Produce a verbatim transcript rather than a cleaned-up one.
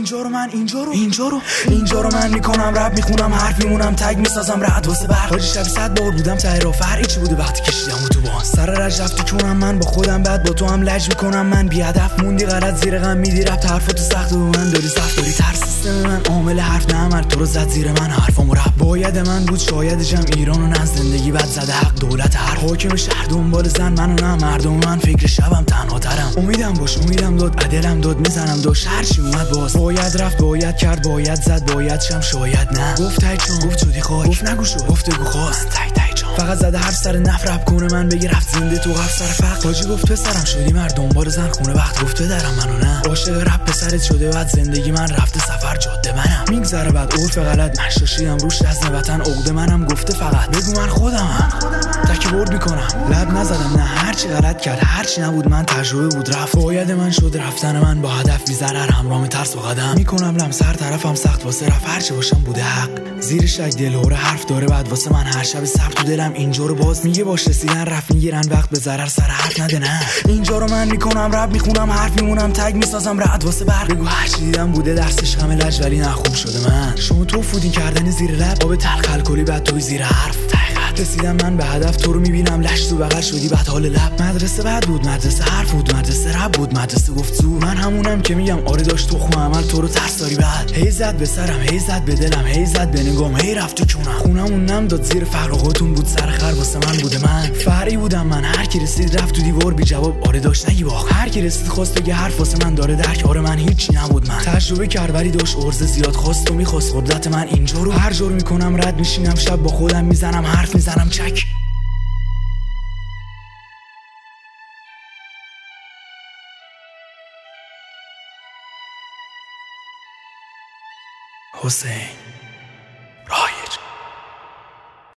اینجا رو من اینجا رو اینجا رو اینجا رو من میکنم رپ میخونم حرف میمونم تگ میسازم رد واسه برق حاجی شب صد بار بودم ته راه فرقی چی بوده وقتی کشیدم تو بان سر رج رفت تو کونم من با خودم بعد با تو هم لج میکنم من بی هدف موندی غلط زیر غم میدی رپ حرفات سخت و من داری سخت داری تر سیستم من عامل حرف نه عمل تو رو زد زیر من حرفامو رپ باید من بود شاید جم ایرانو نه زندگی بد زده حق دولت هر حاکم شهر دنبال زن منو نه مردم من فکر شبم تنها ترم امیدم باش امیدم داد عدلم داد میزنم داش هر چی اومد باز باید رفت باید کرد باید زد باید شم شاید نه گفت تای چون گفت شدی خاک گفت نگو شد گفتگو خواست تای تای چون فقط زده هر سر نف رپ کنه من بگی رفت زنده تو قفل سر فقر حاجی گفت پسرم شدی مرد دنبال زن خونه وقت گفت درم منو نه عاشق رپ پسرت شده بعد زندگی من رفته سفر جاده منم میگذره بعد عرف غلط مشاشیدم روش از وطن عقده منم گفته فقط بگو من خودمم تکبر میکنم لب نزدم نه هر چی غلط کرد هر چی نبود من تجربه بود رفت باید من شد رفتن من با هدف میذره همراه ترس و قدم میکنم لم سر طرفم سخت واسه رفت هر چی باشم بوده حق زیر شک دلهوره حرف داره بعد واسه من هر شب صبر تو دلم اینجا رو باز میگه باش رسیدن رفت میگیرن وقت به ضرر سر حرف نده نه اینجا رو من میکنم رپ میخونم حرف میمونم تگ میسازم رد واسه برق بگو هر چی دیدم بوده درسش غم لج ولی نه خوب شده من شما تو فودین کردن زیر لب آب تلخ الکلی بعد توی زیر حرف رسیدم من به هدف تو رو میبینم لش تو بغل شدی بعد حال لب مدرسه بعد بود مدرسه حرف بود مدرسه رپ بود مدرسه گفت زور من همونم که میگم آره داشت تو خو عمل تو رو ترس داری بعد هی زد به سرم هی زد به دلم هی زد به نگام هی رفت تو کونم خونمون نم داد زیر فرقاتون بود سر خر واسه من بوده من فرعی بودم من هر کی رسید رفت تو دیوار بی جواب آره داشت نگی باخ هر کی رسید خواست بگه حرف واسه من داره درک آره من هیچی نبود من تجربه کرد ولی داشت ارزه زیاد خواست و میخواست قدرت من اینجا رو هر جور میکنم رد میشینم شب با خودم میزنم حرف میزنم چک حسین